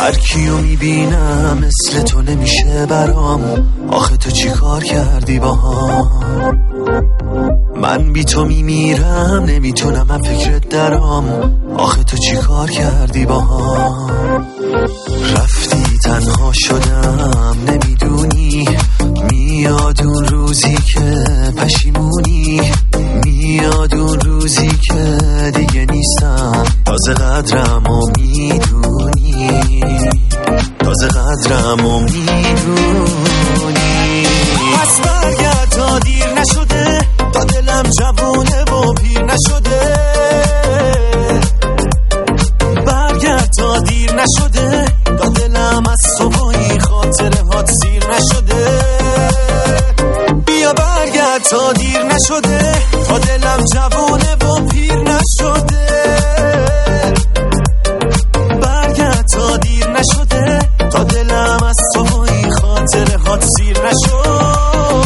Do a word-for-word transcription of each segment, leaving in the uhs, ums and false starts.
هر کیو میبینم مثل تو نمیشه برام. آخه تو چی کار کردی با هم؟ من بی تو میمیرم نمیتونم من فکرت درام. آخه تو چی کار کردی با هم؟ رفتی تنها شدم نمیدونی. میاد اون روزی که پشیمونی. میاد اون روزی که دیگه نیستم. تازه قدرمو میدونی. تازه قدرمو میدونی. پس برگرد تا دیر نشده. تا دلم جوونه و پیر نشده. برگرد تا دیر نشده. تا دلم از تو با این خاطره هات سیر نشده. بیا برگرد تا دیر نشده. تا دلم جوونه و پیر نشده. برگرد تا دیر نشده. تا دلم از تو با این خاطره هات سیر نشده.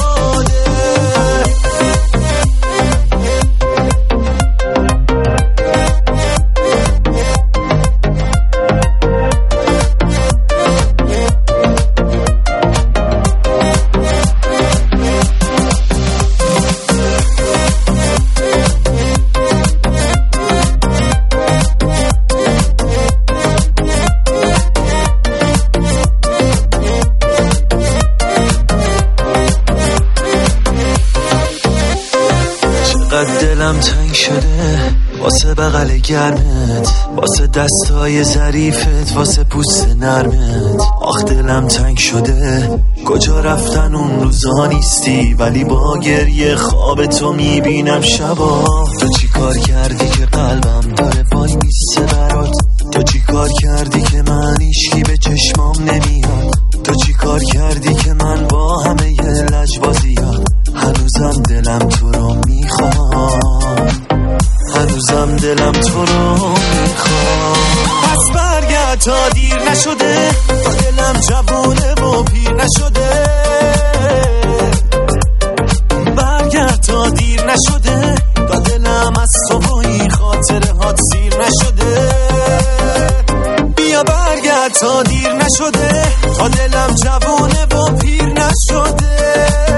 دلم تنگ شده واسه بغل گرمت. واسه دستای ظریفت. واسه پوست نرمت. آخ دلم تنگ شده. کجا رفتن اون روزا نیستی. ولی با گریه خواب تو میبینم شبا. تو چی کار کردی که قلبم داره وای میسته برات. تو چی کار کردی که من هیچکی به چشمام نمیاد. تو چی کار کردی که من با همه ی لجبازیات هنوزم دلم تو رو میخوام. هنوزم دلم تو رو میخوام. پس برگرد تا دیر نشده. تا دلم جوونه و پیر نشده. برگرد تا دیر نشده. تا دلم از تو با این خاطره هات سیر نشده. بیا برگرد تا دیر نشده. تا دلم جوونه و پیر نشده.